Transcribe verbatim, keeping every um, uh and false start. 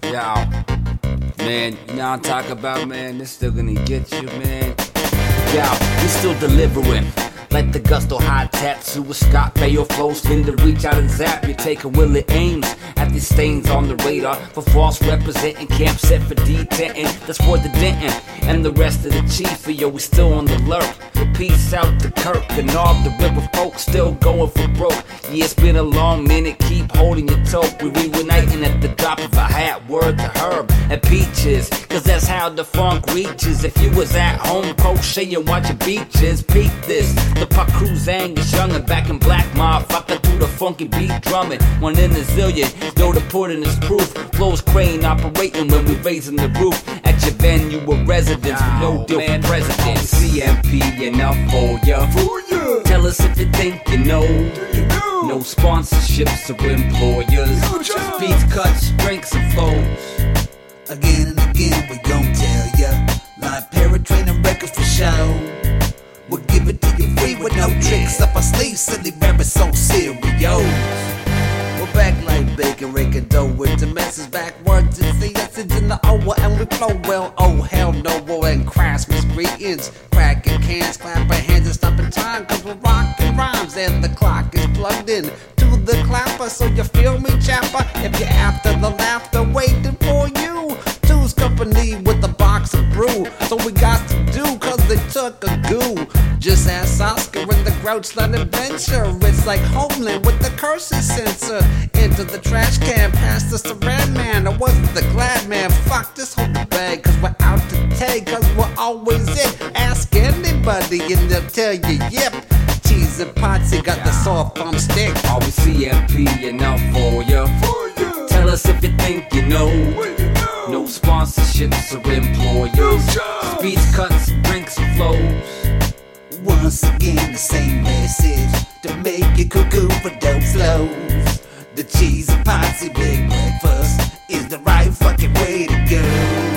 Yo, man, you know what I'm talking about, man? This still gonna get you, man. Yo, we still delivering. Like the Gusto high tattoo with Scott Baio flows, fin to reach out and zap. You're taking Willie Ames at these stains on the radar for false representing, camp set for detenting. That's for the Denton and the rest of the chief. Yo, we still on the lurk. Peace out to Kirk and all the river folks still going for broke. Yeah, it's been a long minute, keep holding your toe. We reuniting at the drop of a hat. Word to Herb and Peaches, cause that's how the funk reaches. If you was at home crocheting, watching beaches, peep this. The Puck Cruz Angus Young and back in black motherfucker to the funky beat drumming. One in a zillion, yo, the pudding is proof. Flows crane operating when we raising the roof. At your venue with residents with no deal for presidents. C M P enough for ya. Tell us if you think you know. No sponsorships or employers. Just beats, cuts, drinks and flows. Again and again we gon' tell ya. Live paratraining records for show. We'll give it to you free with no tricks up our sleeves. Silly rappers so serious. We're back like bacon, raking dough with the message backwards. It's the essence in the over and we flow well. Oh hell no, war and Christmas greetings. Cracking cans, clapping hands and stopping time. Cause we're rocking rhymes and the clock is plugged in to the clapper. So you feel me, chapper? If you're after the laughter waiting for you. Two's company with a box of brew. So we got to do cause they took a goo. Just ask Oscar in the Grouchland adventure. It's like Homeland with the curses sensor. Into the trash can, past the Saran man. I wasn't the glad man. Fuck this whole bag, cause we're out to take. Cause we're always it. Ask anybody and they'll tell you yep. Cheese and Potsy got the soft on stick. Always C M P enough for ya. Tell us if you think you know. No sponsorships or employers. Beats, cuts, drinks and flows. Once again the same message to make you cuckoo for dope flows. The cheese and potsy big breakfast is the right fucking way to go.